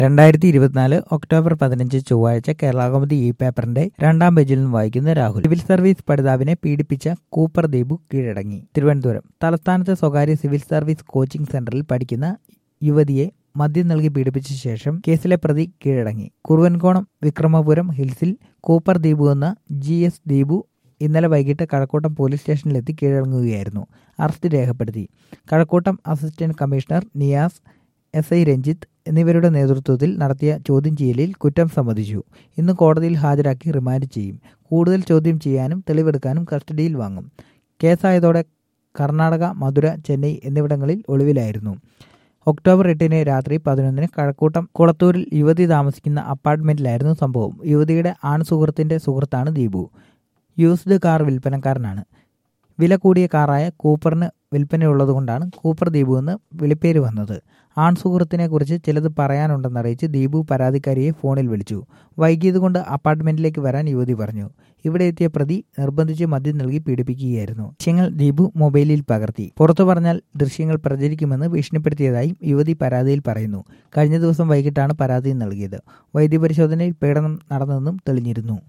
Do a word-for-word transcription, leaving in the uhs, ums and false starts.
രണ്ടായിരത്തി ഇരുപത്തിനാല് ഒക്ടോബർ പതിനഞ്ച് ചൊവ്വാഴ്ച കേരളകൗമുദി ഈ പേപ്പറിന്റെ രണ്ടാം പേജിൽ നിന്ന് വായിക്കുന്ന രാഹുൽ. സിവിൽ സർവീസ് പഠിതാവിനെ പീഡിപ്പിച്ച കൂപ്പർ ദീപു കീഴടങ്ങി. തിരുവനന്തപുരം. തലസ്ഥാനത്തെ സ്വകാര്യ സിവിൽ സർവീസ് കോച്ചിംഗ് സെന്ററിൽ പഠിക്കുന്ന യുവതിയെ മദ്യം നൽകി പീഡിപ്പിച്ച ശേഷം കേസിലെ പ്രതി കീഴടങ്ങി. കുറുവൻകോണം വിക്രമപുരം ഹിൽസിൽ കൂപ്പർ ദീപു എന്ന ജി എസ് ദീപു ഇന്നലെ വൈകിട്ട് കഴക്കൂട്ടം പോലീസ് സ്റ്റേഷനിലെത്തി കീഴടങ്ങുകയായിരുന്നു. അറസ്റ്റ് രേഖപ്പെടുത്തി. Kazhakuttam assistant commissioner Niyas, S I Ranjith എന്നിവരുടെ നേതൃത്വത്തിൽ നടത്തിയ ചോദ്യം ചെയ്യലിൽ കുറ്റം സമ്മതിച്ചു. ഇന്ന് കോടതിയിൽ ഹാജരാക്കി റിമാൻഡ് ചെയ്യും. കൂടുതൽ ചോദ്യം ചെയ്യാനും തെളിവെടുക്കാനും കസ്റ്റഡിയിൽ വാങ്ങും. കേസായതോടെ കർണാടക, മധുര, ചെന്നൈ എന്നിവിടങ്ങളിൽ ഒളിവിലായിരുന്നു. ഒക്ടോബർ എട്ടിന് രാത്രി പതിനൊന്നിന് കഴക്കൂട്ടം കുളത്തൂരിൽ യുവതി താമസിക്കുന്ന അപ്പാർട്ട്മെന്റിലായിരുന്നു സംഭവം. യുവതിയുടെ ആൺ സുഹൃത്തിന്റെ സുഹൃത്താണ് ദീപു. Used car വിൽപ്പനക്കാരനാണ്. വില കൂടിയ കാറായ കൂപ്പറിന് വിൽപ്പനയുള്ളതുകൊണ്ടാണ് കൂപ്പർ ദീപു എന്ന് വിളിപ്പേര് വന്നത്. ആൺ സുഹൃത്തിനെ കുറിച്ച് ചിലത് പറയാനുണ്ടെന്നറിയിച്ച് ദീപു പരാതിക്കാരിയെ ഫോണിൽ വിളിച്ചു. വൈകിയതുകൊണ്ട് അപ്പാർട്ട്മെന്റിലേക്ക് വരാൻ യുവതി പറഞ്ഞു. ഇവിടെ എത്തിയ പ്രതി നിർബന്ധിച്ച് മദ്യം നൽകി പീഡിപ്പിക്കുകയായിരുന്നു. ദൃശ്യങ്ങൾ ദീപു മൊബൈലിൽ പകർത്തി. പുറത്തു പറഞ്ഞാൽ ദൃശ്യങ്ങൾ പ്രചരിക്കുമെന്ന് ഭീഷണിപ്പെടുത്തിയതായും യുവതി പരാതിയിൽ പറയുന്നു. കഴിഞ്ഞ ദിവസം വൈകിട്ടാണ് പരാതി നൽകിയത്. വൈദ്യപരിശോധനയിൽ പീഡനം നടന്നെന്നും തെളിഞ്ഞിരുന്നു.